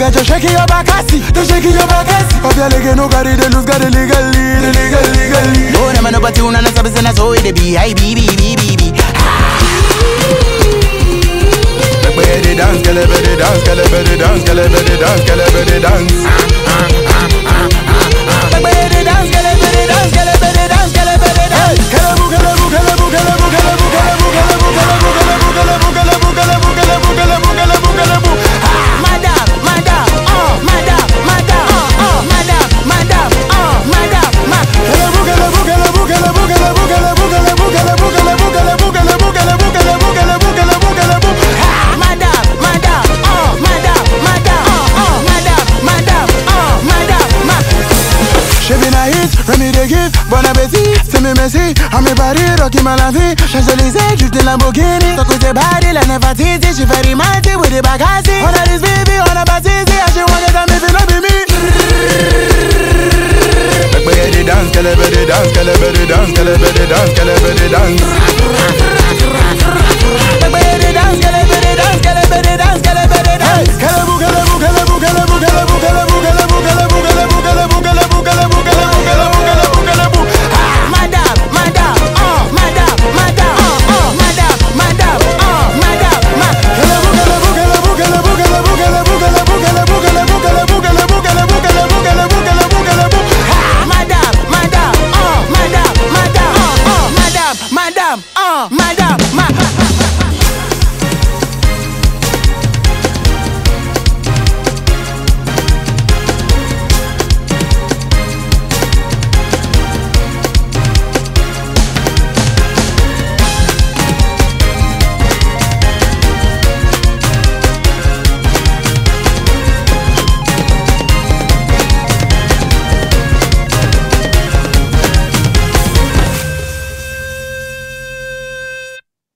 that you're shaking your back, I see. They're shaking your back, I see. Of your leg, no got it, they lose, got it legally. No, never know but you know, so it's so it be. I be. Everybody dance, girl, everybody dance, girl, everybody dance, girl, everybody dance, girl, everybody dance. Everybody dance, girl, everybody dance, girl, everybody dance, girl, everybody dance. Remy de give, bon appétit, c'est mes messi. A mes paris, Rocky Malafi. Champs-Élysées, juste une Lamborghini. So cause the body, la nefatiti. She very mighty with the bagasi. On a this baby, on a batisi. And she wanted to make it not be me. Everybody dance, everybody dance, everybody dance, everybody dance, everybody dance.